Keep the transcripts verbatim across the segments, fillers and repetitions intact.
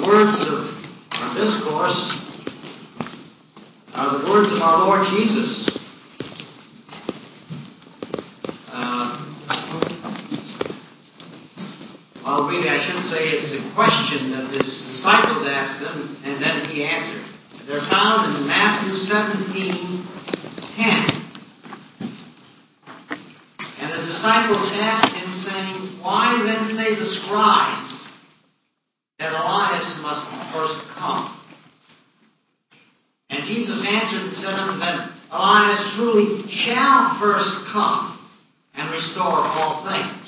words of our discourse are the words of our Lord Jesus. Uh, well, really, I should say it's a question that his disciples asked him, and then he answered. They're found in Matthew seventeen ten. And his disciples asked him, saying, "Why then say the scribes that Elias must first come?" And Jesus answered and said unto them, "Elias truly shall first come and restore all things."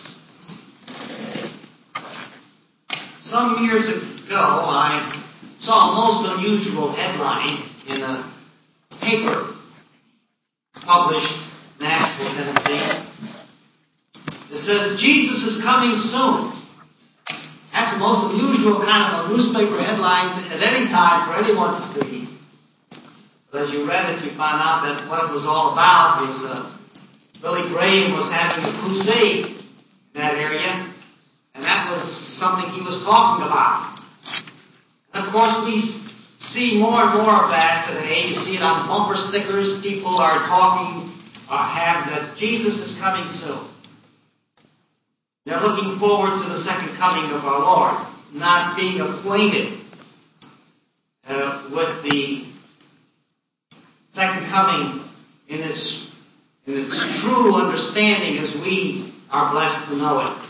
Some years ago, I saw a most unusual headline in a paper published in Nashville, Tennessee. It says, "Jesus is coming soon." That's the most unusual kind of a newspaper headline at any time for anyone to see. But as you read it, you found out that what it was all about was uh, Billy Graham was having a crusade in that area, and that was something he was talking about. And of course, we see more and more of that today. You see it on bumper stickers. People are talking, uh, have that Jesus is coming soon. They're looking forward to the second coming of our Lord, not being acquainted uh, with the second coming in its in its true understanding as we are blessed to know it.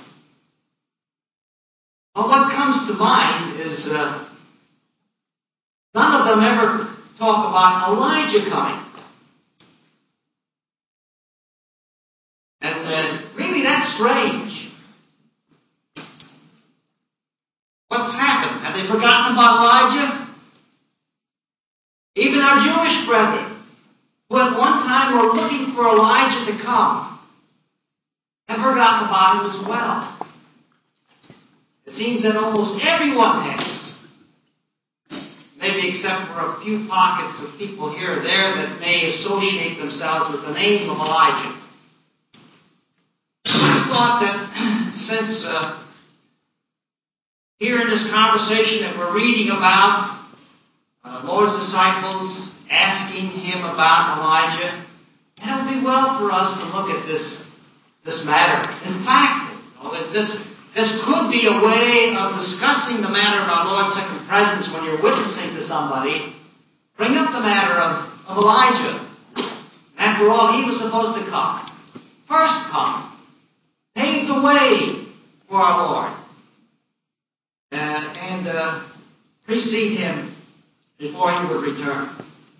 But what comes to mind is uh, none of them ever talk about Elijah coming. And uh, really that's strange. What's happened? Have they forgotten about Elijah? Even our Jewish brethren, who at one time were looking for Elijah to come, have forgotten about him as well. It seems that almost everyone has. Maybe except for a few pockets of people here or there that may associate themselves with the name of Elijah. I thought that since uh, here in this conversation that we're reading about, uh, Lord's disciples asking him about Elijah, it would be well for us to look at this, this matter. In fact, you know, that this, this could be a way of discussing the matter of our Lord's second presence when you're witnessing to somebody. Bring up the matter of, of Elijah. After all, he was supposed to come. First come. Pave the way for our Lord. Uh, and uh, precede him before he would return.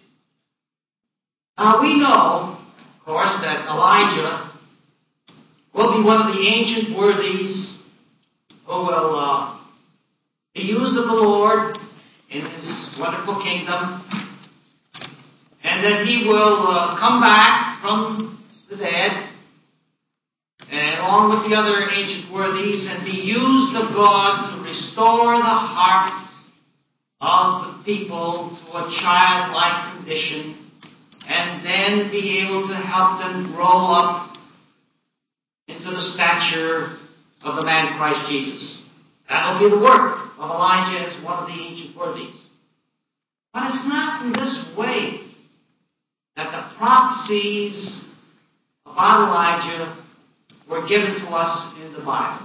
Now we know, of course, that Elijah will be one of the ancient worthies who will uh, be used of the Lord in his wonderful kingdom, and that he will uh, come back from the dead, and along with the other ancient worthies, and be used of God to restore the hearts of the people to a childlike condition, and then be able to help them grow up into the stature of the man Christ Jesus. That will be the work of Elijah as one of the ancient worthies. But it's not in this way that the prophecies about Elijah were given to us in the Bible.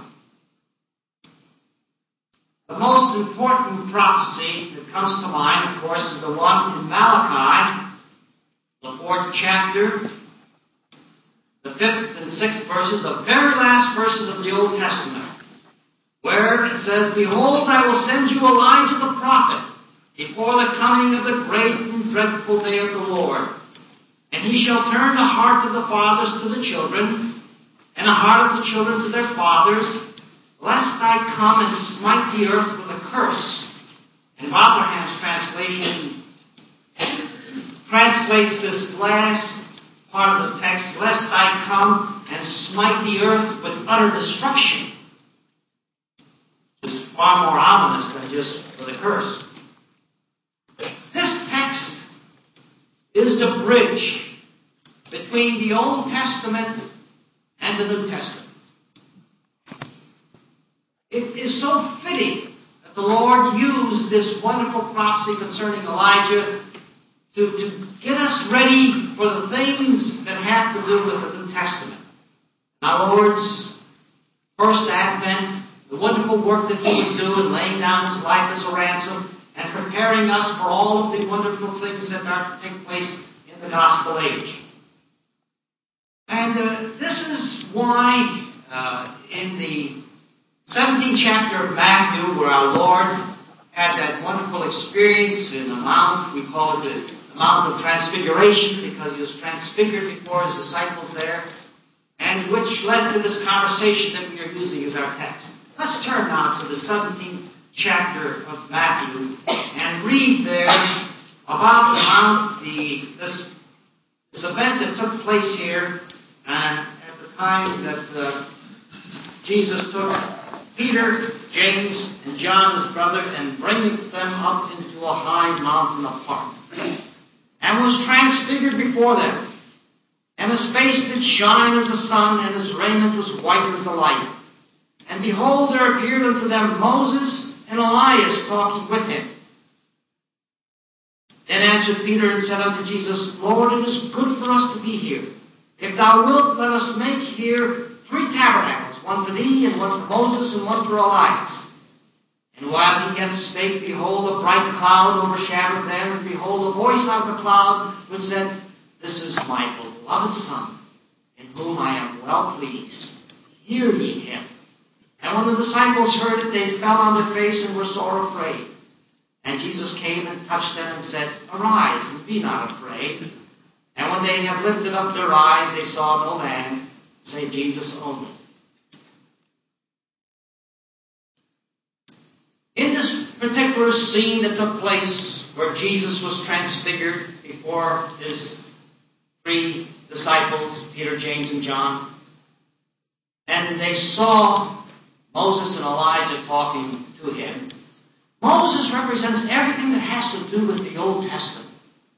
The most important prophecy that comes to mind, of course, is the one in Malachi, the fourth chapter, the fifth and sixth verses, the very last verses of the Old Testament, where it says, "Behold, I will send you Elijah the prophet before the coming of the great and dreadful day of the Lord. And he shall turn the heart of the fathers to the children, and the heart of the children to their fathers, lest I come and smite the earth with a curse." And Rotherham's translation translates this last part of the text, "lest I come and smite the earth with utter destruction," which is far more ominous than just with a curse. This text is the bridge between the Old Testament and the New Testament. It is so fitting the Lord used this wonderful prophecy concerning Elijah to, to get us ready for the things that have to do with the New Testament. In our Lord's first advent, the wonderful work that He would do in laying down His life as a ransom and preparing us for all of the wonderful things that are to take place in the gospel age. And uh, this is why uh, in the seventeenth chapter of Matthew, where our Lord had that wonderful experience in the Mount, we call it the, the Mount of Transfiguration, because He was transfigured before His disciples there, and which led to this conversation that we are using as our text. Let's turn now to the seventeenth chapter of Matthew and read there about the Mount, the, this, this event that took place here, and at the time that uh, Jesus took Peter, James, and John, his brother, and bringing them up into a high mountain apart, and was transfigured before them. And his face did shine as the sun, and his raiment was white as the light. And behold, there appeared unto them Moses and Elias talking with him. Then answered Peter and said unto Jesus, Lord, it is good for us to be here. If thou wilt, let us make here three tabernacles, one for thee, and one for Moses, and one for Elias. And while he yet spake, behold, a bright cloud overshadowed them, and behold, a voice out of the cloud which said, This is my beloved Son, in whom I am well pleased. Hear ye him. And when the disciples heard it, they fell on their face and were sore afraid. And Jesus came and touched them and said, Arise, and be not afraid. And when they had lifted up their eyes, they saw no man, save Jesus only. In this particular scene that took place, where Jesus was transfigured before His three disciples, Peter, James, and John, and they saw Moses and Elijah talking to Him. Moses represents everything that has to do with the Old Testament.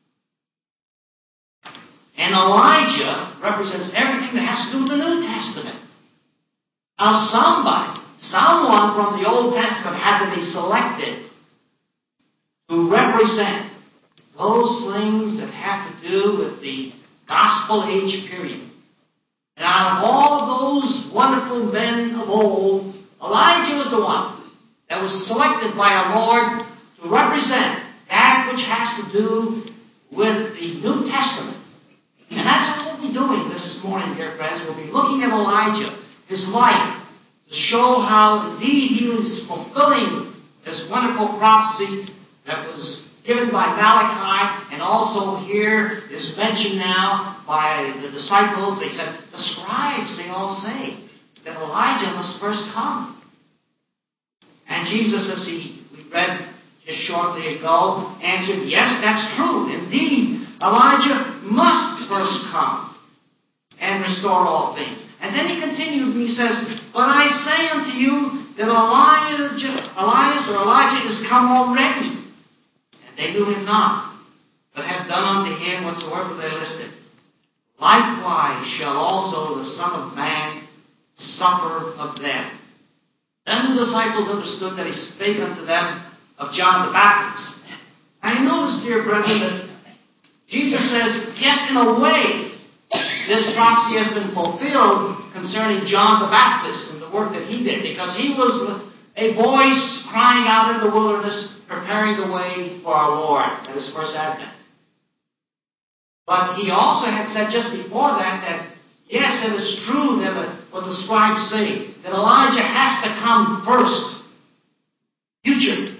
And Elijah represents everything that has to do with the New Testament. Now somebody, someone from the Old Testament had to be selected to represent those things that have to do with the gospel age period. And out of all those wonderful men of old, Elijah was the one that was selected by our Lord to represent that which has to do with the New Testament. And that's what we'll be doing this morning, dear friends. We'll be looking at Elijah, his life, to show how indeed he was fulfilling this wonderful prophecy that was given by Malachi, and also here is mentioned now by the disciples. They said, the scribes, they all say that Elijah must first come. And Jesus, as he we read just shortly ago, answered, yes, that's true. Indeed, Elijah must first come and restore all things. And then he continued and he says, but I say unto you that Elijah, Elias or Elijah is come already. And they knew him not, but have done unto him whatsoever they listed. Likewise shall also the Son of Man suffer of them. Then the disciples understood that he spake unto them of John the Baptist. And you notice, dear brethren, that Jesus says, yes, in a way, this prophecy has been fulfilled concerning John the Baptist and the work that he did, because he was a voice crying out in the wilderness, preparing the way for our Lord at His first advent. But he also had said just before that that, yes, it is true that uh, what the scribes say, that Elijah has to come first, future.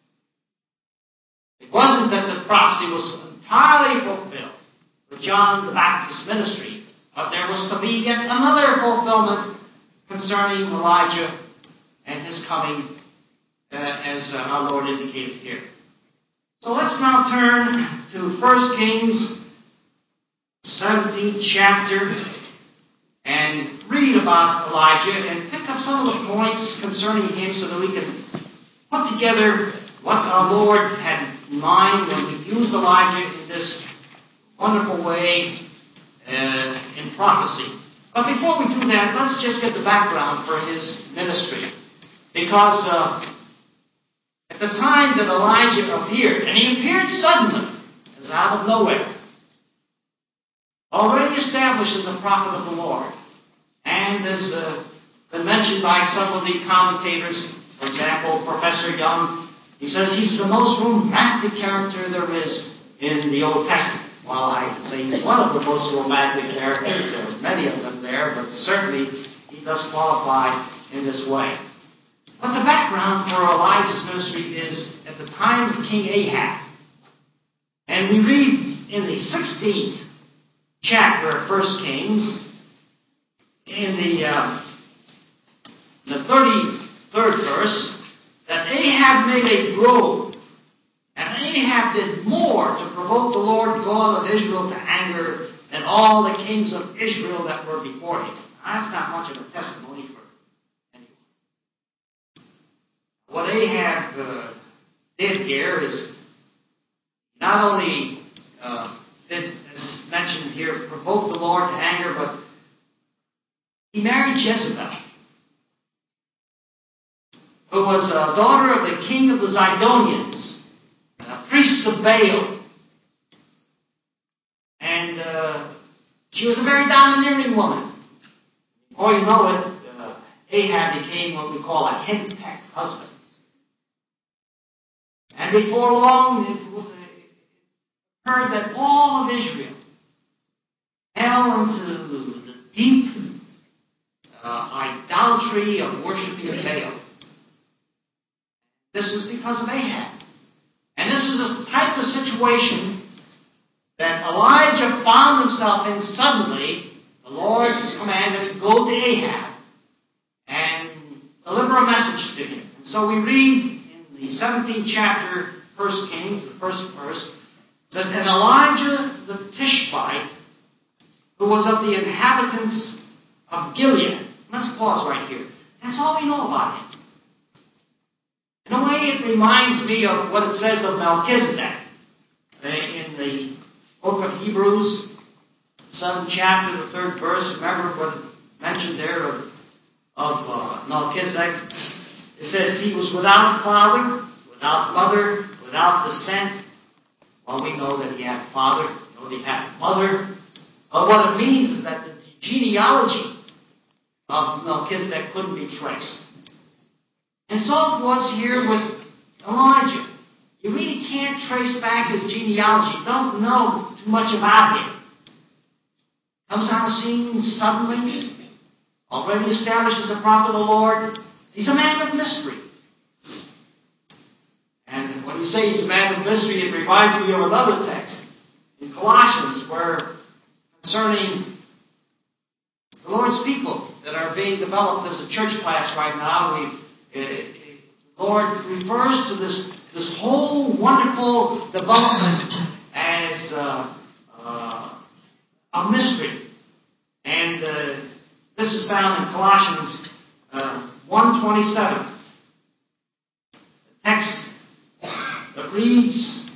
It wasn't that the prophecy was entirely fulfilled for John the Baptist's ministry, but there was to be yet another fulfillment concerning Elijah and his coming, uh, as uh, our Lord indicated here. So let's now turn to First Kings, seventeenth chapter, and read about Elijah and pick up some of the points concerning him so that we can put together what our Lord had in mind when He used Elijah in this wonderful way uh, in prophecy. But before we do that, let's just get the background for his ministry. Because uh, at the time that Elijah appeared, and he appeared suddenly, as out of nowhere, already established as a prophet of the Lord, and as uh, been mentioned by some of the commentators, for example, Professor Young, he says he's the most romantic character there is in the Old Testament. Well, I would say he's one of the most romantic characters. There are many of them there, but certainly he does qualify in this way. But the background for Elijah's ministry is at the time of King Ahab. And we read in the sixteenth chapter of First Kings, in the, uh, the thirty-third verse, that Ahab made a grove. And Ahab did more to provoke the Lord God of Israel to anger than all the kings of Israel that were before him. Now, that's not much of a testimony for anyone. What Ahab uh, did here is not only uh, did, as mentioned here, provoke the Lord to anger, but he married Jezebel, who was a daughter of the king of the Zidonians, a priest of Baal. And uh, she was a very domineering woman. Before you know it, uh, Ahab became what we call a henpecked husband. And before long, it heard that all of Israel fell into the deep uh, idolatry of worshiping Baal. This was because of Ahab. And this was the type of situation that Elijah found himself in suddenly. The Lord's commanded him, go to Ahab and deliver a message to him. And so we read in the seventeenth chapter, First Kings, the first verse, it says, and Elijah the Tishbite, who was of the inhabitants of Gilead. Let's pause right here. That's all we know about him. In a way, it reminds me of what it says of Melchizedek in the book of Hebrews, seventh chapter, the third verse. Remember what mentioned there of, of uh, Melchizedek? It says he was without father, without mother, without descent. Well, we know that he had a father, we know that he had a mother. But what it means is that the genealogy of Melchizedek couldn't be traced. And so it was here with Elijah. You really can't trace back his genealogy. You don't know too much about him. Comes on the scene suddenly, already established as a prophet of the Lord. He's a man of mystery. And when you say he's a man of mystery, it reminds me of another text in Colossians where concerning the Lord's people that are being developed as a church class right now, we the Lord refers to this, this whole wonderful development as uh, uh, a mystery. And uh, this is found in Colossians uh, one twenty-seven. The text that reads,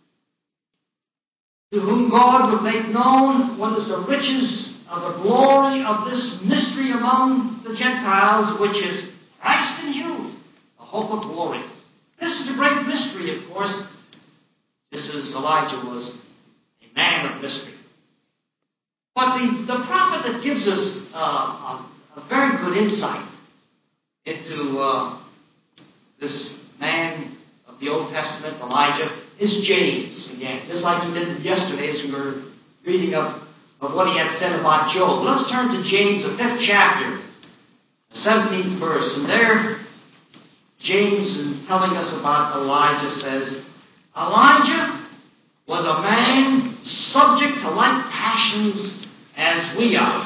to whom God would make known what is the riches of the glory of this mystery among the Gentiles, which is Christ in you, the hope of glory. This is a great mystery, of course. Just as Elijah was a man of mystery. But the, the prophet that gives us uh, a, a very good insight into uh, this man of the Old Testament, Elijah, is James again. Just like he did yesterday as we were reading of, of what he had said about Job. Let's turn to James, the fifth chapter. The seventeenth verse, and there James, in telling us about Elijah, says, Elijah was a man subject to like passions as we are.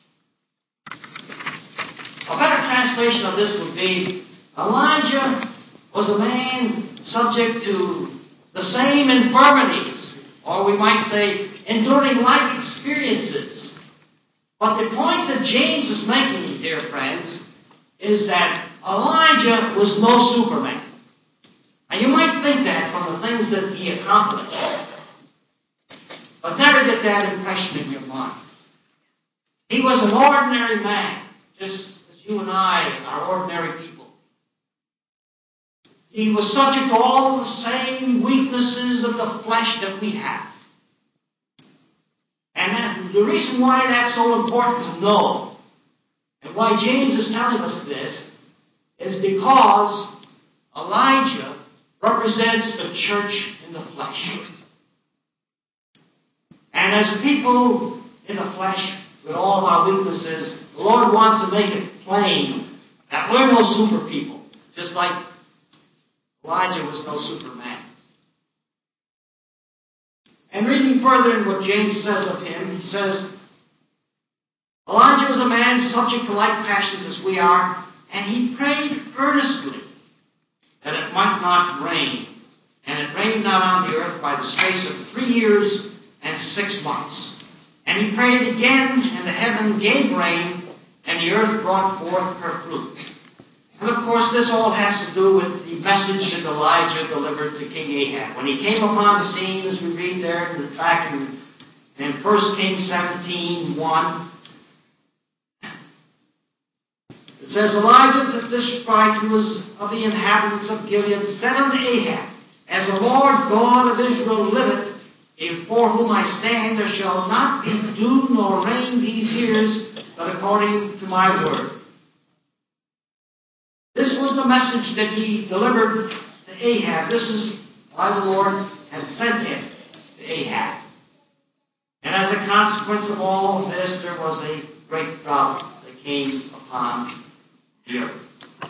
A better translation of this would be, Elijah was a man subject to the same infirmities, or we might say, enduring like experiences. But the point that James is making, dear friends, is that Elijah was no Superman. And you might think that from the things that he accomplished. But never get that impression in your mind. He was an ordinary man, just as you and I are ordinary people. he was subject to all the same weaknesses of the flesh that we have. And that, the reason why that's so important to know, and why James is telling us this, is because Elijah represents the church in the flesh. And as people in the flesh, with all of our weaknesses, the Lord wants to make it plain that we're no super people, just like Elijah was no superman. And reading further in what James says of him, he says, Elijah was a man subject to like passions as we are, and he prayed earnestly that it might not rain. And it rained not on the earth by the space of three years and six months. And he prayed again, and the heaven gave rain, and the earth brought forth her fruit. And of course, this all has to do with the message that Elijah delivered to King Ahab. When he came upon the scene, as we read there in the back in, in First Kings seventeen one, it says, Elijah the Tishbite, who was of the inhabitants of Gilead, said unto Ahab, As the Lord God of Israel liveth, before whom I stand, there shall not be dew nor rain these years, but according to my word. This was the message that he delivered to Ahab. This is why the Lord had sent him to Ahab. And as a consequence of all of this, there was a great drought that came upon the earth.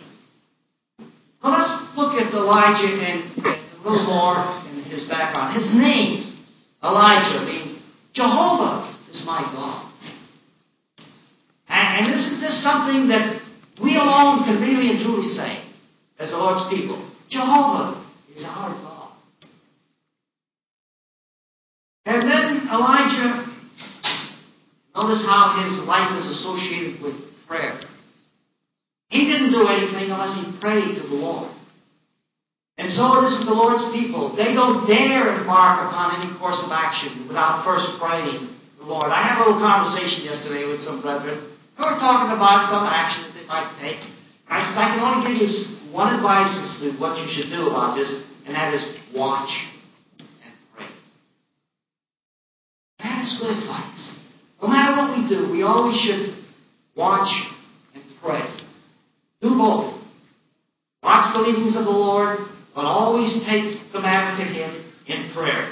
Now let's look at Elijah and a little more in his background. His name, Elijah, means Jehovah is my God. And, and isn't this something that we alone can really and truly say as the Lord's people? Jehovah is our God. And then Elijah, notice how his life is associated with prayer. He didn't do anything unless he prayed to the Lord. And so it is with the Lord's people. They don't dare embark upon any course of action without first praying to the Lord. I had a little conversation yesterday with some brethren who were talking about some action that they might take. I said, I can only give you one advice as to what you should do about this, and that is watch and pray. That is good advice. No matter what we do, we always should watch and pray. Do both. Watch the leadings of the Lord, but always take the matter to Him in prayer.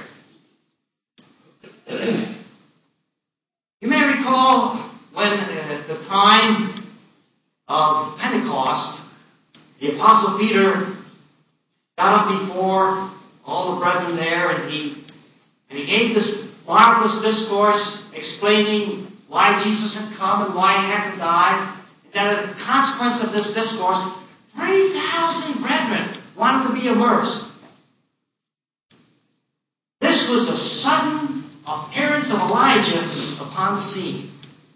You may recall when at the time of Pentecost, the Apostle Peter got up before all the brethren there, and he, and he gave this marvelous discourse explaining why Jesus had come and why He had to die. That as a consequence of this discourse, three thousand brethren wanted to be immersed. This was a sudden appearance of Elijah upon the scene.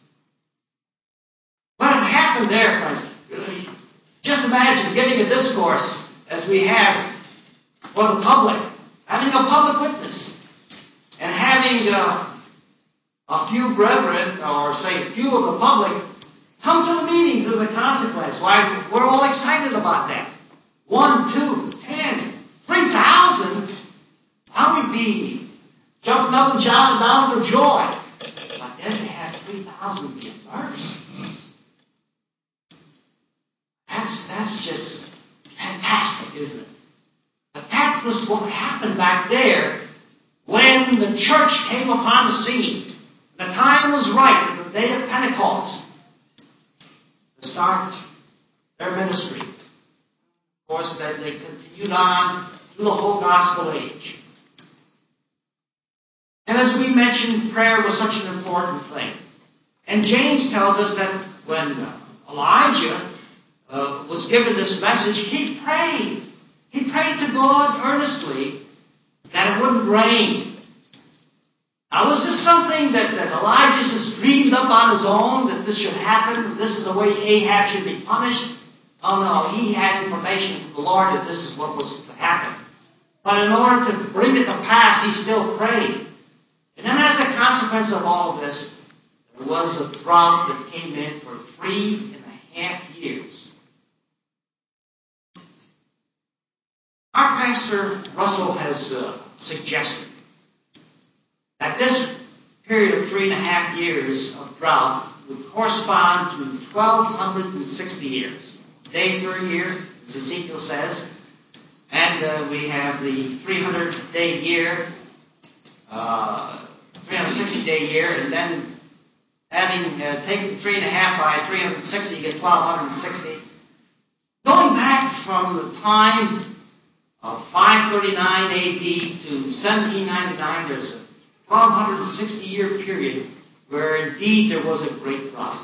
What had happened there, friends? Just imagine giving a discourse as we have for the public, having a public witness, and having uh, a few brethren, or say a few of the public, come to the meetings as a consequence. Why, we're all excited about that. One, two, ten, three thousand. How would be jumping up and shouting down for joy? But then they had three thousand be immersed. That's, that's just fantastic, isn't it? But that was what happened back there when the church came upon the scene. The time was right, the day of Pentecost, to start their ministry. Of course, they, they continued on through the whole gospel age. And as we mentioned, prayer was such an important thing. And James tells us that when Elijah uh, was given this message, he prayed. He prayed to God earnestly that it wouldn't rain. Now, was this something that, that Elijah just dreamed up on his own, that this should happen, this is the way Ahab should be punished? Oh no, he had information from the Lord that this is what was to happen. But in order to bring it to pass, he still prayed. And then as a consequence of all of this, there was a drought that came in for three and a half years. Pastor Russell has uh, suggested that this period of three and a half years of drought would correspond to twelve sixty years. Day per year, as Ezekiel says. And uh, we have the three hundred day year, uh, three hundred sixty day year, and then having uh, taken three and a half by three hundred sixty, you get twelve sixty. Going back from the time of five thirty-nine A D to seventeen ninety-nine, there's a twelve sixty year period where indeed there was a great drought.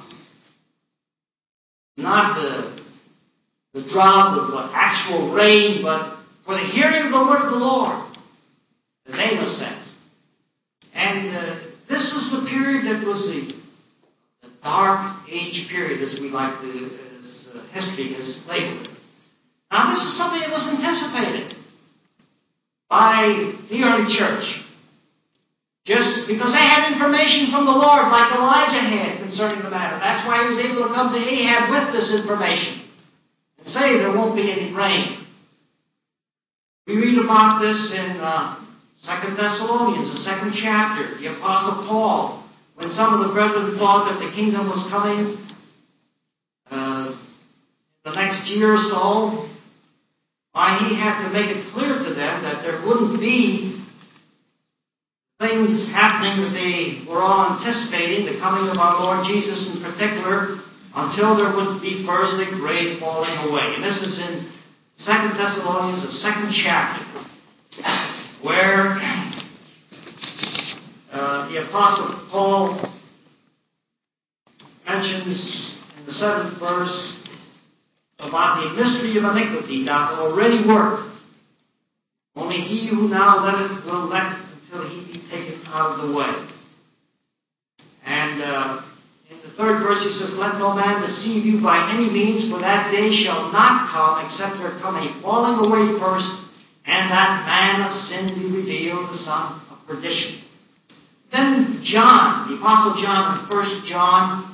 Not the, the drought of the actual rain, but for the hearing of the word of the Lord, as Amos says. And uh, this was the period that was the, the dark age period, as we like to, as uh, history has labeled it. Now, this is something that was anticipated by the early church. Just because they had information from the Lord, like Elijah had concerning the matter. That's why he was able to come to Ahab with this information and say there won't be any rain. We read about this in uh, Second Thessalonians, the second chapter. The Apostle Paul, when some of the brethren thought that the kingdom was coming uh, the next year or so, why he had to make it clear to them that there wouldn't be things happening that they were all anticipating, the coming of our Lord Jesus in particular, until there would be first a great falling away. And this is in Second Thessalonians, the second chapter, where uh, the Apostle Paul mentions in the seventh verse about the mystery of iniquity that already worked. Only he who now letteth will let until he be taken out of the way. And uh, in the third verse he says, let no man deceive you by any means, for that day shall not come, except there come a falling away first, and that man of sin be revealed, the son of perdition. Then John, the Apostle John, in First John,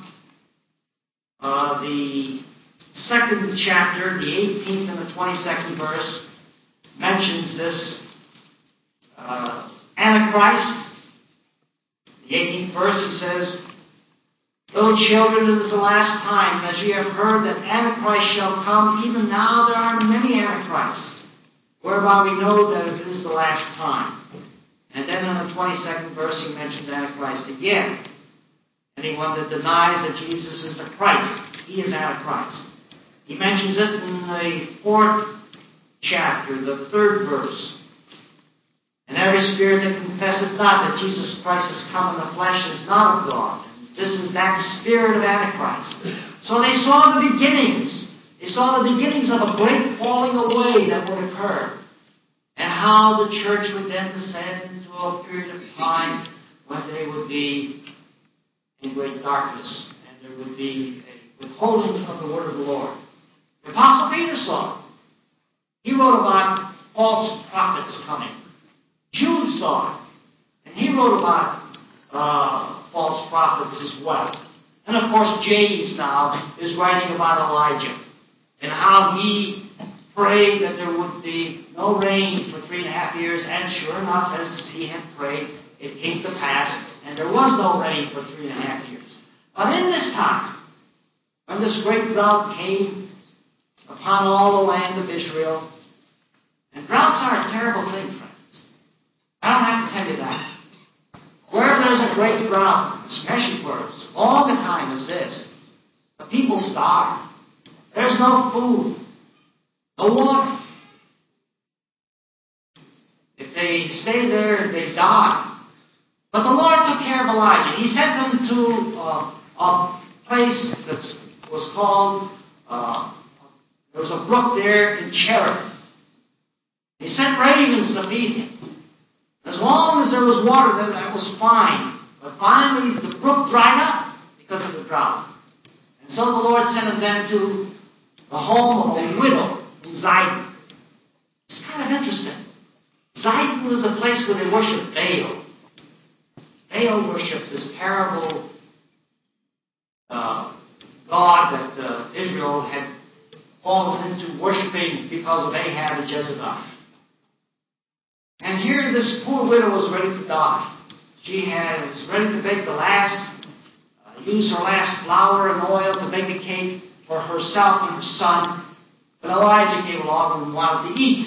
uh, the second chapter, the eighteenth and the twenty-second verse, mentions this uh, Antichrist. The eighteenth verse, he says, Little children, it is the last time, as ye have heard that Antichrist shall come, even now there are many Antichrists, whereby we know that it is the last time. And then in the twenty-second verse, he mentions Antichrist again. Anyone that denies that Jesus is the Christ, he is Antichrist. He mentions it in the fourth chapter, the third verse. And every spirit that confesseth not that Jesus Christ has come in the flesh is not of God. And this is that spirit of Antichrist. So they saw the beginnings. They saw the beginnings of a great falling away that would occur. And how the church would then descend into a period of time when they would be in great darkness. And there would be a withholding of the word of the Lord. The Apostle Peter saw it. He wrote about false prophets coming. Jude saw it. And he wrote about uh, false prophets as well. And of course, James now is writing about Elijah and how he prayed that there would be no rain for three and a half years. And sure enough, as he had prayed, it came to pass, and there was no rain for three and a half years. But in this time, when this great drought came upon all the land of Israel, and droughts are a terrible thing, friends. I don't have to tell you that. Where there's a great drought, especially for as long a time as this, the people starve. There's no food, no water. If they stay there, they die. But the Lord took care of Elijah. He sent them to uh, a place that was called, uh, there was a brook there in Cherith. He sent ravens to feed him. As long as there was water there, that was fine. But finally, the brook dried up because of the drought. And so the Lord sent him then to the home of a widow in Zidon. It's kind of interesting. Zidon was a place where they worshiped Baal. Baal worshipped this terrible uh, god that uh, Israel had fallen into worshiping because of Ahab and Jezebel. And here this poor widow was ready to die. She had, was ready to bake the last, uh, use her last flour and oil to bake a cake for herself and her son. But Elijah came along and wanted to eat.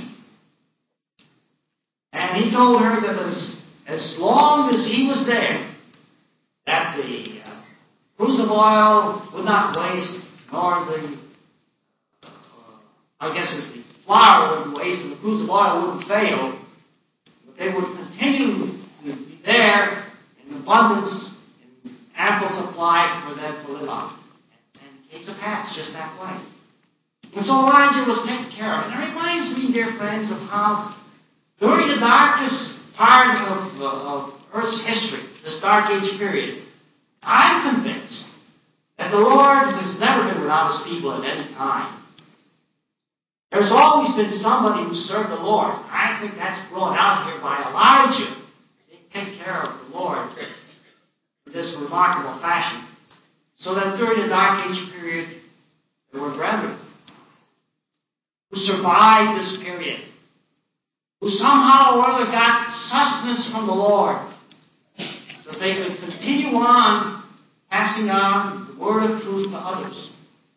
And he told her that as, as long as he was there, that the uh, cruse of oil would not waste, nor the, uh, I guess it's the flour wouldn't waste, and the cruse of oil wouldn't fail. But they would continue to be there in abundance, in ample supply for them to live on. And, and it came to pass just that way. And so Elijah was taken care of. And it reminds me, dear friends, of how during the darkest part of, uh, of Earth's history, this dark age period, I'm convinced that the Lord has never been without His people at any time. There's always been somebody who served the Lord. I think that's brought out here by Elijah. He take care of the Lord in this remarkable fashion. So that during the dark age period, there were brethren who survived this period, who somehow or other got sustenance from the Lord, so that they could continue on passing on the word of truth to others.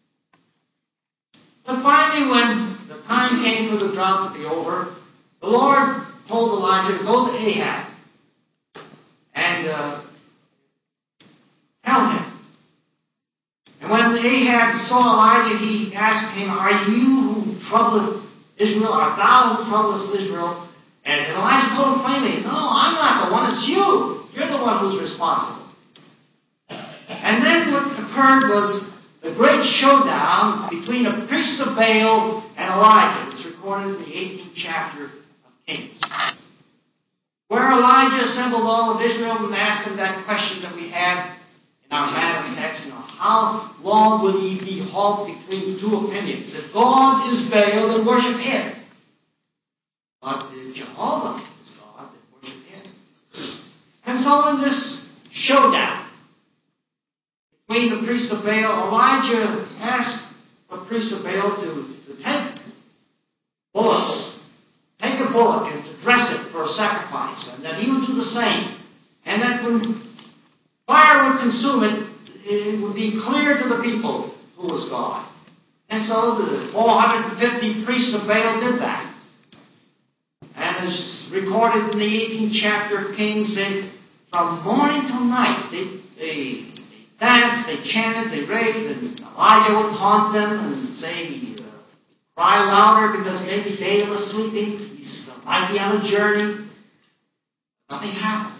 But finally, when the time came for the drought to be over, the Lord told Elijah to go to Ahab and uh, tell him. And when Ahab saw Elijah, he asked him, "Are you who troubleth Israel? Art thou who troublest Israel?" And, and Elijah told him plainly, "No, I'm not the one, it's you. You're the one who's responsible." And then what occurred was the great showdown between the priests of Baal and Elijah. It's recorded in the eighteenth chapter of Kings, where Elijah assembled all of Israel and asked them that question that we have in our manna text. You know, how long will ye be halt between two opinions? If God is Baal, then worship Him. But if Jehovah is God, then worship Him. And so in this showdown between the priests of Baal, Elijah asked the priests of Baal to, to take bullocks, take a bullock and to dress it for a sacrifice, and that he would do the same. And that when fire would consume it, it would be clear to the people who was God. And so the four hundred fifty priests of Baal did that. And as recorded in the eighteenth chapter of Kings, they, from morning till night, they, they danced, they chanted, they raved, and Elijah would taunt them and say, uh, cry louder because maybe Baal is sleeping. He might be on a journey. Nothing happened.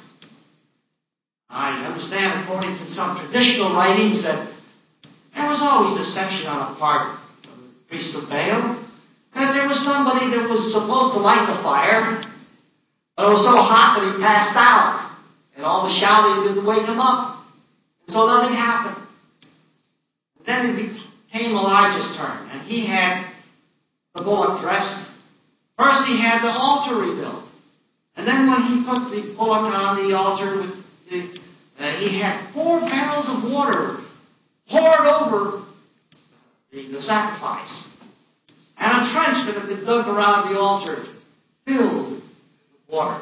I understand, according to some traditional writings, that there was always deception on the part of the priests of Baal. That there was somebody that was supposed to light the fire, but it was so hot that he passed out, and all the shouting didn't wake him up. So nothing happened. And then it became Elijah's turn, and he had the bullock dressed. First he had the altar rebuilt. And then when he put the bullock on the altar, with the, uh, he had four barrels of water poured over the, the sacrifice. And a trench that had been dug around the altar filled with water.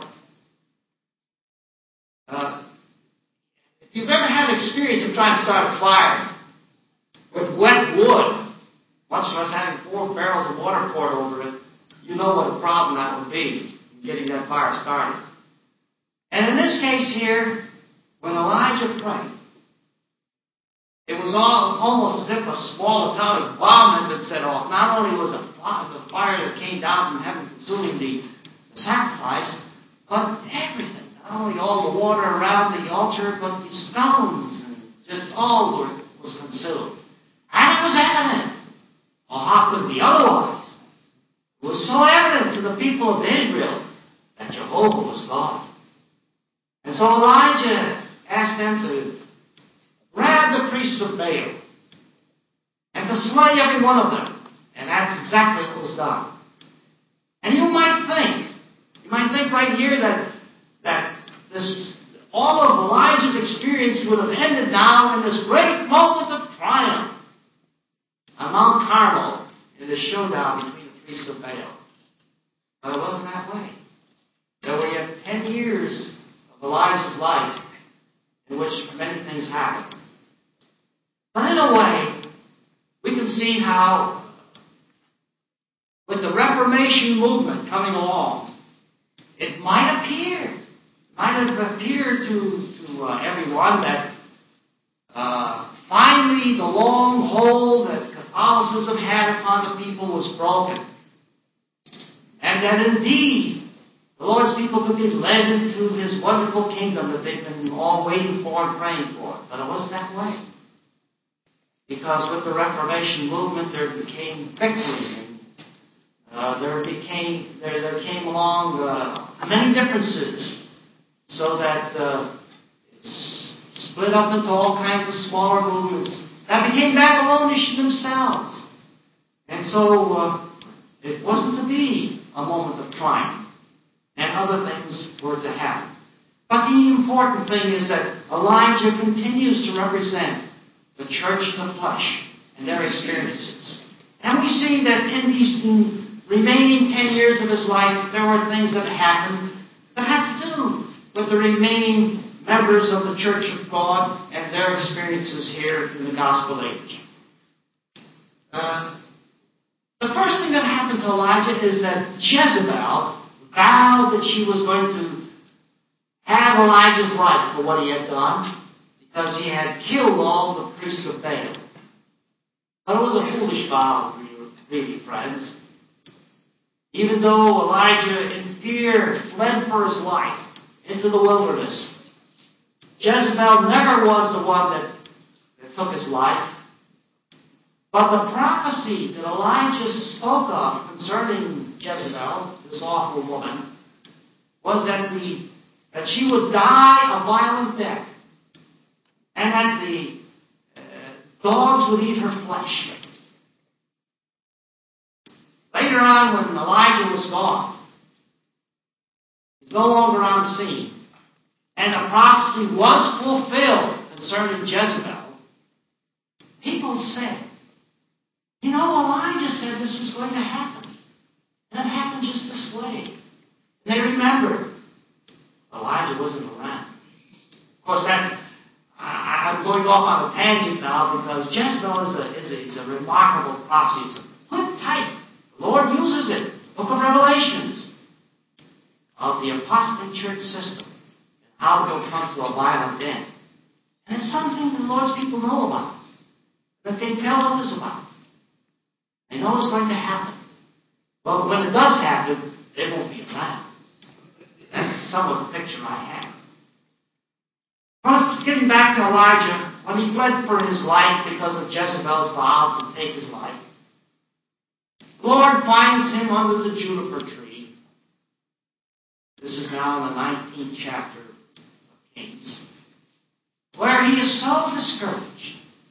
Uh, If you've ever had experience of trying to start a fire with wet wood, much less having four barrels of water poured over it, you know what a problem that would be in getting that fire started. And in this case here, when Elijah prayed, it was all, almost as if a small atomic bomb had been set off. Not only was it the fire that came down from heaven consuming the, the sacrifice, but everything. Not only all the water around the altar, but the stones and just all were, was consumed. And it was evident. Well, how could it be otherwise? It was so evident to the people of Israel that Jehovah was God. And so Elijah asked them to grab the priests of Baal and to slay every one of them. And that's exactly what was done. And you might think, you might think right here that that this, all of Elijah's experience would have ended now in this great moment of triumph on Mount Carmel in this showdown between the priests of Baal. But it wasn't that way. There were things happen. But in a way, we can see how, with the Reformation movement coming along, it might appear, might have appeared to, to uh, everyone that uh, finally the long hold that Catholicism had upon the people was broken. And that indeed, the Lord's people could be led into His wonderful kingdom that they've been all waiting for and praying for. But it wasn't that way. Because with the Reformation movement, there became bickering. Uh, there became there, there came along uh, many differences, so that uh, it's split up into all kinds of smaller movements that became Babylonish themselves. And so uh, it wasn't to be a moment of triumph, and other things were to happen. But the important thing is that Elijah continues to represent the church in the flesh and their experiences. And we see that in these remaining ten years of his life, there were things that happened that had to do with the remaining members of the Church of God and their experiences here in the Gospel age. Uh, the first thing that happened to Elijah is that Jezebel vowed that she was going to have Elijah's life for what he had done, because he had killed all the priests of Baal. But it was a foolish vow, really, friends. Even though Elijah, in fear, fled for his life into the wilderness, Jezebel never was the one that, that took his life. But the prophecy that Elijah spoke of concerning Jezebel, this awful woman, was that, the, that she would die a violent death, and that the uh, dogs would eat her flesh. Later on, when Elijah was gone, he was no longer on the scene, and the prophecy was fulfilled concerning Jezebel, people said, you know, Elijah said this was going to happen. And it happened just this way. And they remembered Elijah wasn't around. Of course, that's, I, I'm going off on a tangent now, because Jezebel is a, is a, is a remarkable prophecy. It's a good type. The Lord uses it. Book of Revelations of the apostate church system and how it will come to a violent end. And it's something the Lord's people know about, that they tell others about. They know it's going to happen. But when it does happen, they won't be around. That's some of the picture I have. First, getting back to Elijah, when he fled for his life because of Jezebel's vow to take his life, the Lord finds him under the juniper tree. This is now in the nineteenth chapter of Kings, where he is so discouraged.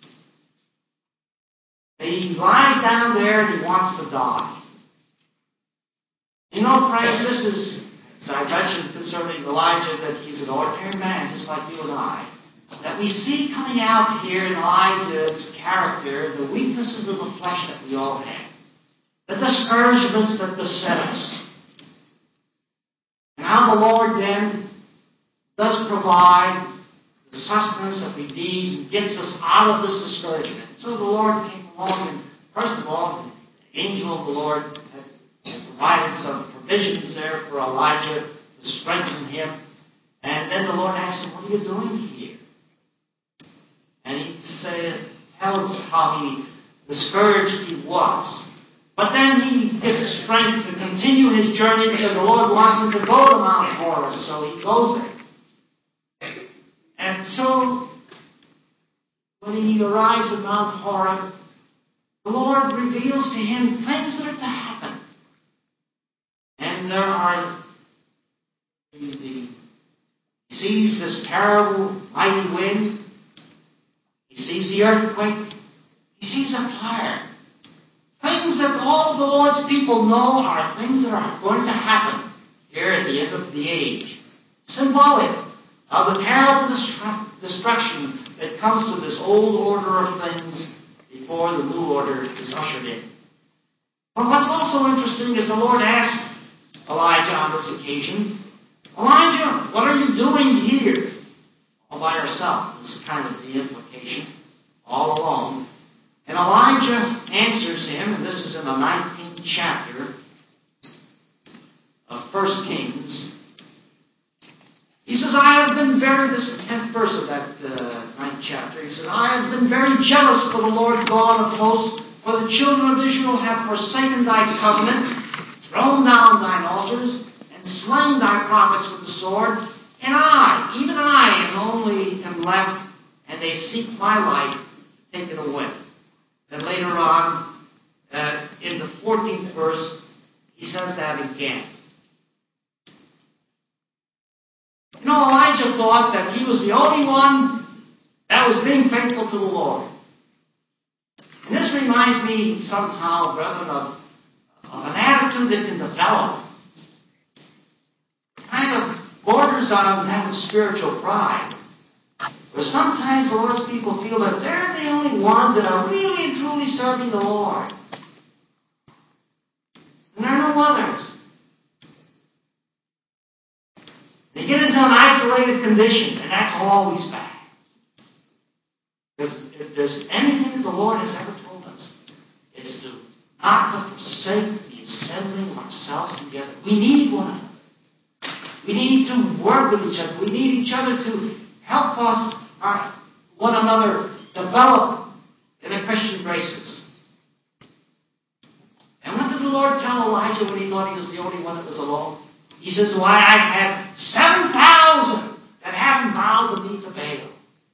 He lies down there and he wants to die. You know, friends, this is, as I mentioned concerning Elijah, that he's an ordinary man, just like you and I. That we see coming out here in Elijah's character the weaknesses of the flesh that we all have. The discouragements that beset us. And how the Lord then does provide the sustenance that we need and gets us out of this discouragement. So the Lord came along, and first of all, the angel of the Lord had, had provided some provisions there for Elijah to strengthen him. And then the Lord asked him, what are you doing here? And he said, tells us how he discouraged he was. But then he gets strength to continue his journey because the Lord wants him to go to Mount Horeb, so he goes there. And so, when he arrives at Mount Horeb, the Lord reveals to him things that are to happen. And there are, he, he sees this terrible, mighty wind. He sees the earthquake. He sees a fire. Things that all of the Lord's people know are things that are going to happen here at the end of the age. Symbolic of the terrible destru- destruction that comes to this old order of things before the new order is ushered in. But what's also interesting is the Lord asked Elijah on this occasion, Elijah, what are you doing here? all by herself. This is kind of the implication. All alone. And Elijah answers him, and this is in the nineteenth chapter of First Kings. He says, I have been very, this is the tenth verse of that uh, ninth chapter. He said, I have been very jealous for the Lord God of hosts, for the children of Israel have forsaken thy covenant, thrown down thine altars, and slain thy prophets with the sword. And I, even I, am only am left, and they seek my life to take it away. Then later on, uh, in the fourteenth verse, he says that again. You know, Elijah thought that he was the only one that was being faithful to the Lord. And this reminds me somehow, brethren, of, of an attitude that can develop. Kind of borders on that of spiritual pride. Where sometimes the Lord's people feel that they're the only ones that are really and truly serving the Lord. And there are no others. They get into an isolated condition, and that's always bad. If, if there's anything that the Lord has ever told us, it's to not to forsake the assembling of ourselves together. We need one another. We need to work with each other. We need each other to help us, our, one another, develop in the Christian graces. And what did the Lord tell Elijah when he thought he was the only one that was alone? He says, why, I have seven thousand that haven't bowed the knee to Baal.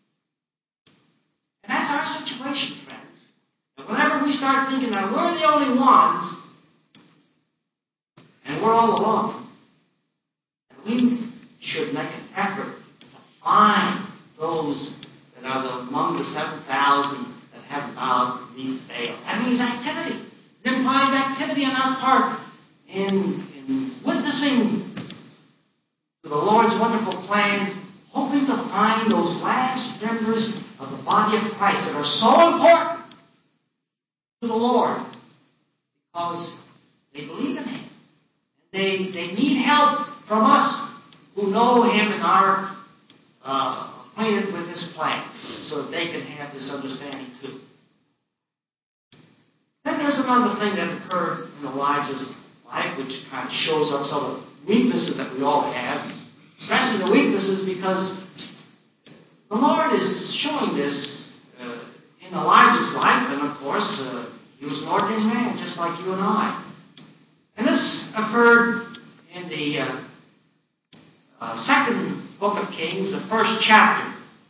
And that's our situation, friends. And whenever we start thinking that we're the only ones, and we're all alone, and we should make an effort to find those that are the, among the seven thousand that haven't bowed the knee to Baal. That means activity. It implies activity on our part in in witnessing to the Lord's wonderful plan, hoping to find those last members of the body of Christ that are so important to the Lord because they believe in Him. They, they need help from us who know Him and are uh, acquainted with His plan so that they can have this understanding too. Then there's another thing that occurred in Elijah's life, which kind of shows up some of the weaknesses that we all have, especially the weaknesses because the Lord is showing this uh, in Elijah's life, and of course, uh, he was an ordinary man, just like you and I. And this occurred in the uh, uh, second book of Kings, the first chapter.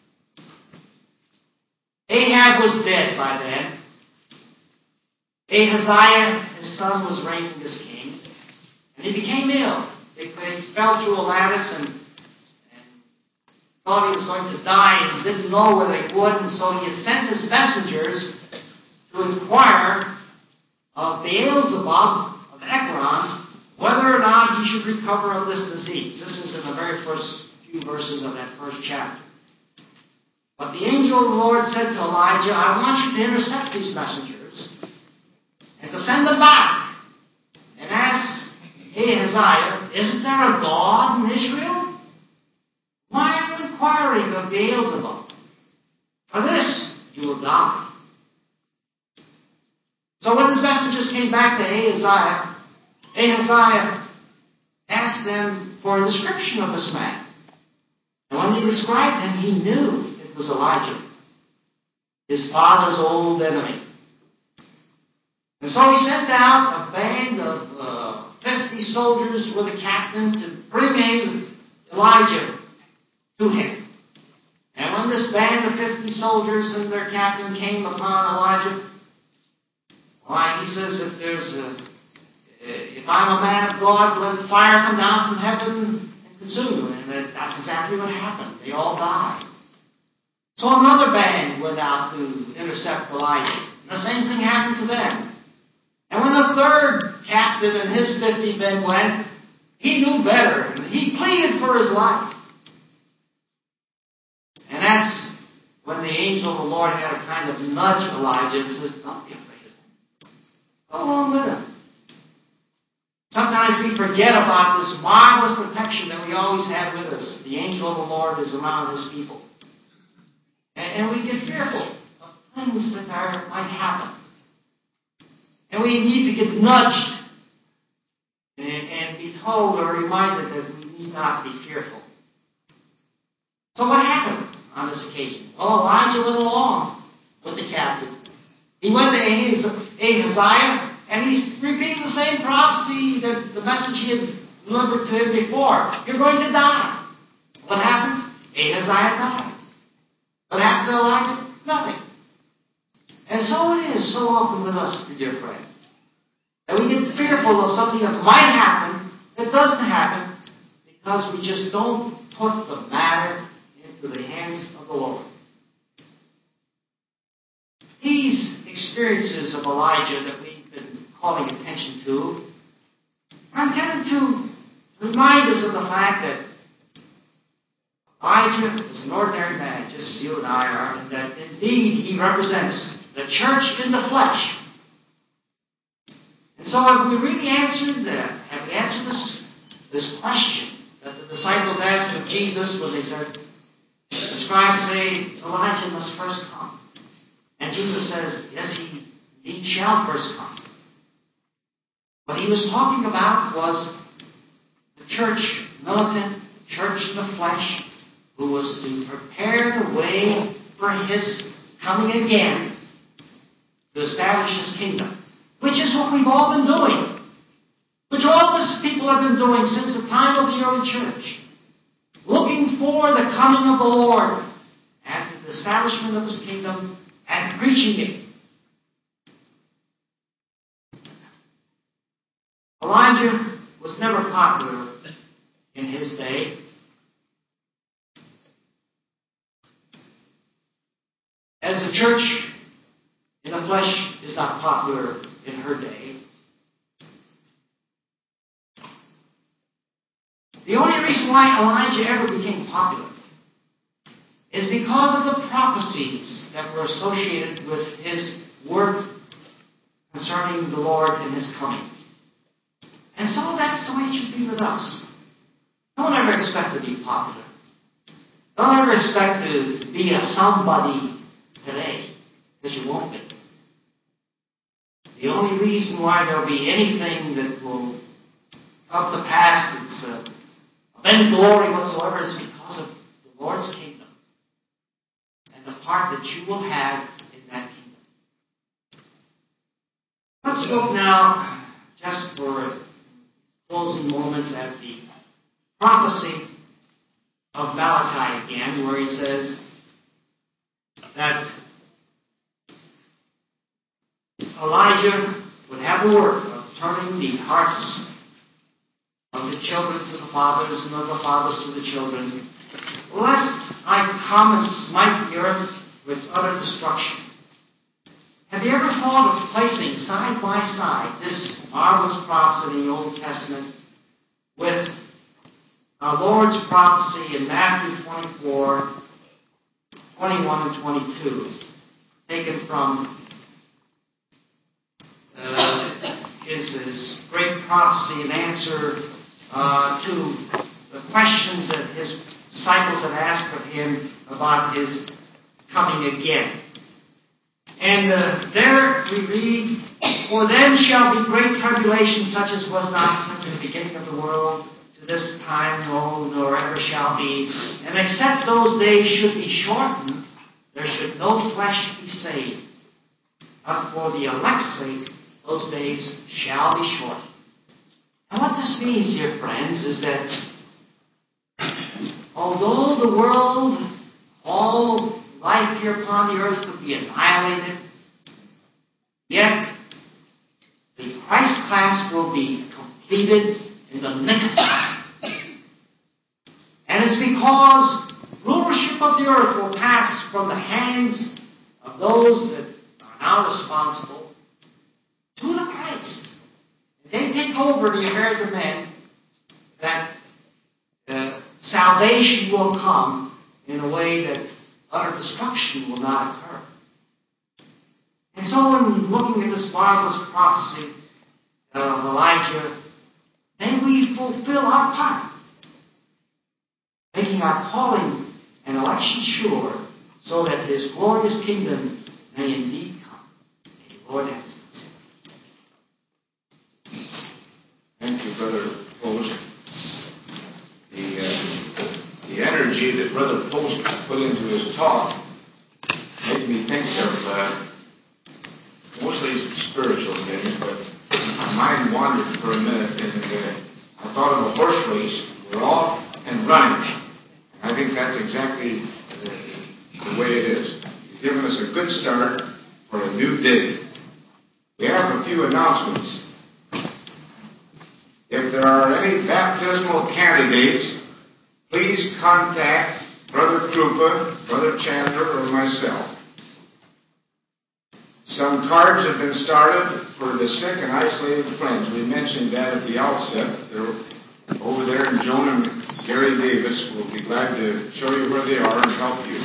Ahab was dead by then. Ahaziah, his son, was reigning as king. And he became ill. He fell through a lattice and, and thought he was going to die and didn't know whether he would. And so he had sent his messengers to inquire of Beelzebub of Ekron whether or not he should recover of this disease. This is in the very first few verses of that first chapter. But the angel of the Lord said to Elijah, I want you to intercept these messengers and to send them back and ask Ahaziah, isn't there a God in Israel? Why are you inquiring of Beelzebub? For this you will die. So when his messengers came back to Ahaziah, Ahaziah asked them for a description of this man. And when he described him, he knew it was Elijah, his father's old enemy. And so he sent out a band of uh, fifty soldiers with a captain to bring Elijah to him. And when this band of fifty soldiers and their captain came upon Elijah, why, he says, if there's a, if I'm a man of God, let fire come down from heaven and consume you. And that's exactly what happened. They all died. So another band went out to intercept Elijah. And the same thing happened to them. And when the third captain and his fifty men went, he knew better. He pleaded for his life. And that's when the angel of the Lord had to kind of nudge Elijah and says, don't be afraid of him. Go along with him. Sometimes we forget about this marvelous protection that we always have with us. The angel of the Lord is around his people. And, and we get fearful of things that are, might happen. And we need to get nudged and, and be told or reminded that we need not be fearful. So what happened on this occasion? Well, Elijah went along with the captain. He went to Ahaziah, and he's repeating the same prophecy, that the message he had delivered to him before. You're going to die. What happened? Ahaziah died. What happened to Elijah? Nothing. And so it is so often with us, dear friends, that we get fearful of something that might happen that doesn't happen because we just don't put the matter into the hands of the Lord. These experiences of Elijah that we've been calling attention to are intended to remind us of the fact that Elijah was an ordinary man, just as you and I are, and that indeed he represents the church in the flesh. And so have we really answered that? Have we answered this, this question that the disciples asked of Jesus when they said, the scribes say, Elijah must first come. And Jesus says, yes, he indeed shall first come. What he was talking about was the church, militant, church in the flesh, who was to prepare the way for his coming again to establish his kingdom, which is what we've all been doing, which all these people have been doing since the time of the early church, looking for the coming of the Lord and the establishment of his kingdom and preaching it. Elijah was never popular in his day. As the church in the flesh is not popular in her day, the only reason why Elijah ever became popular is because of the prophecies that were associated with his work concerning the Lord and his coming. And so that's the way it should be with us. Don't ever expect to be popular. Don't ever expect to be a somebody today, because you won't be. The only reason why there'll be anything that will come to pass that's uh, of any glory whatsoever is because of the Lord's kingdom and the part that you will have in that kingdom. Let's look now, just for closing moments, at the prophecy of Malachi again, where he says that Elijah would have the work of turning the hearts of the children to the fathers and of the fathers to the children, lest I come and smite the earth with utter destruction. Have you ever thought of placing side by side this marvelous prophecy in the Old Testament with our Lord's prophecy in Matthew twenty-four, twenty-one and twenty-two, taken from uh, his, his great prophecy in answer uh, to the questions that his disciples had asked of him about his coming again. And uh, there we read, for then shall be great tribulation, such as was not since the beginning of the world to this time, no, nor ever shall be. And except those days should be shortened, there should no flesh be saved. But for the elect's sake, those days shall be shortened. And what this means, dear friends, is that although the world, all life here upon the earth could be annihilated, yet the Christ class will be completed in the nick of time. And it's because rulership of the earth will pass from the hands of those that are now responsible to the Christ. And they take over the affairs of men, that uh, salvation will come in a way that utter destruction will not occur. And so in looking at this marvelous prophecy of Elijah, may we fulfill our part, making our calling and election sure, so that His glorious kingdom may indeed come. May the Lord answer us. Thank you, Brother Post. The, uh, the energy that Brother Post put into his talk made me think of uh, mostly spiritual things, but my mind wandered for a minute, and uh, I thought of a horse race. We're off and running. I think that's exactly the, the way it is. He's given us a good start for a new day. We have a few announcements. If there are any baptismal candidates, please contact Brother Krupa, Brother Chandler, or myself. Some cards have been started for the sick and isolated friends. We mentioned that at the outset. They're over there, and Joan and Gary Davis will be glad to show you where they are and help you.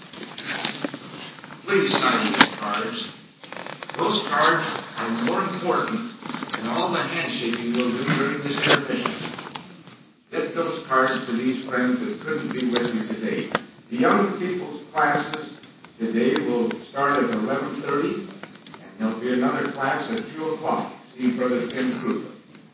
Please sign these cards. Those cards are more important than all the handshaking we'll do during this intermission. Get those cards to these friends that couldn't be with you today. The young people's classes today will start at eleven thirty, and there'll be another class at two o'clock. See Brother Tim Krupa.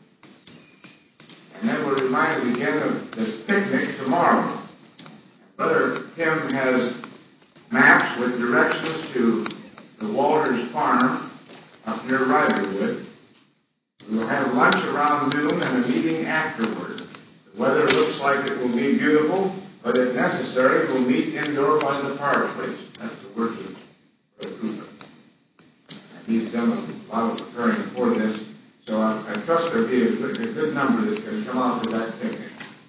And then we're reminded again of this picnic tomorrow. Brother Tim has maps with directions to the Walters Farm up near Riderwood. We will have lunch around noon and a meeting afterward. The weather looks like it will be beautiful, but if necessary, we'll meet indoor by the fireplace. That's the work of Brother Cooper. He's done a lot of preparing for this, so I, I trust there'll be a good, a good number that's going to come out to that picnic.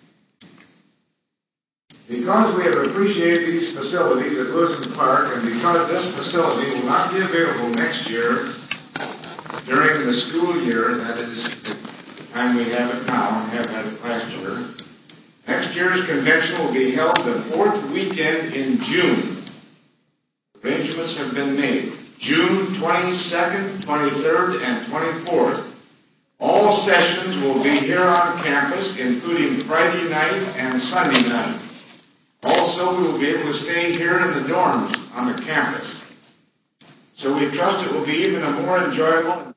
Because we have appreciated these facilities at Lewiston Park, and because this facility will not be available next year during the school year, that is the time we have it now and have had it last year, next year's convention will be held the fourth weekend in June. Arrangements have been made. June twenty-second, twenty-third, and twenty-fourth. All sessions will be here on campus, including Friday night and Sunday night. Also, we will be able to stay here in the dorms on the campus. So we trust it will be even a more enjoyable